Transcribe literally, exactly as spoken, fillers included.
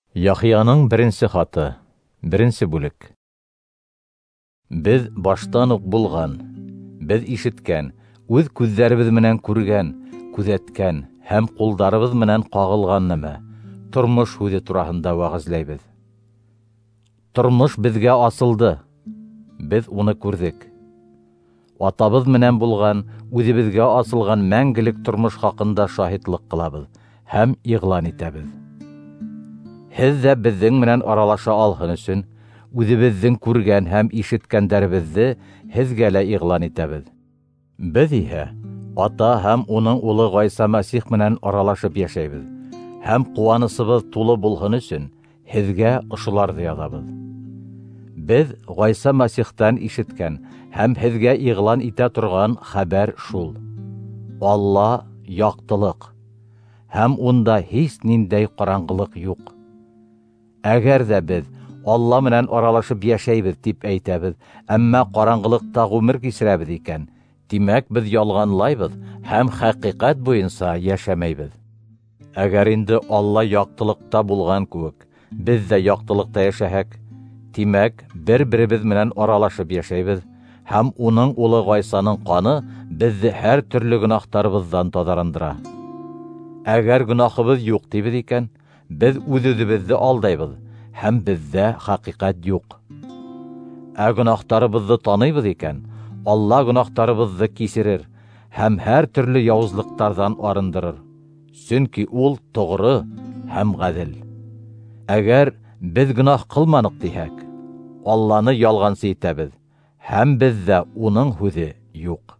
Яхияның беренче хаты, беренче бүлек. Без баштан ук булган, без ишеткән, үз күзләребез менән күргән, күзәткән һәм кулдарыбыз менән кагылган нәмә, тормыш үзе турасында вәгазьләйбез. Тормыш безгә асылды, без уны күрдек. Атабыз менән булган, үзебезгә асылган мәңгелек тормыш хакында шаһитлык кылабыз һәм игълан итәбез. Һез дә безнең менән аралаша алһын өчен, үзебезнең күргән һәм ишеткәннәребезне һезгә лә игълан итәбез. Без иһә Ата һәм уның улы Гайса Мәсих менән аралашып яшәйбез һәм куанысыбыз тулы булһын өчен һезгә ошыларны язабыз. Без Гайса Мәсихтән ишеткән һәм һезгә игълан итә торган хәбәр шул: Алла яктылык, һәм унда һич ниндәй караңгылык юк. Әгәр дә без Алла менән аралашып яшәйбез дип әйтәбез, әмма караңгылыкта гомер кичерәбез икән, димәк без ялганлайбыз һәм хакыйкать буенча яшәмәйбез. Әгәр инде Алла яктылыкта булган кебек, без дә яктылыкта яшәһәк, димәк бер-беребез менән аралашып яшәйбез һәм уның улы Гайсаның каны безне һәр төрле гөнаһтарыбыздан тазарындыра. Әгәр гөнаһыбыз юк дибез икән, без үз-үзебезне алдайбыз һәм бездә хакыйкать юк. Ә гөнаһтарыбызны таныйбыз икән, Алла гөнаһтарыбызны кичерер һәм һәр төрле явызлыктардан арындырыр. Чөнки ул тогры һәм гадел. Әгәр без гөнаһ кылманык дисәк, Алланы ялганчы итәбез һәм бездә уның сүзе юк.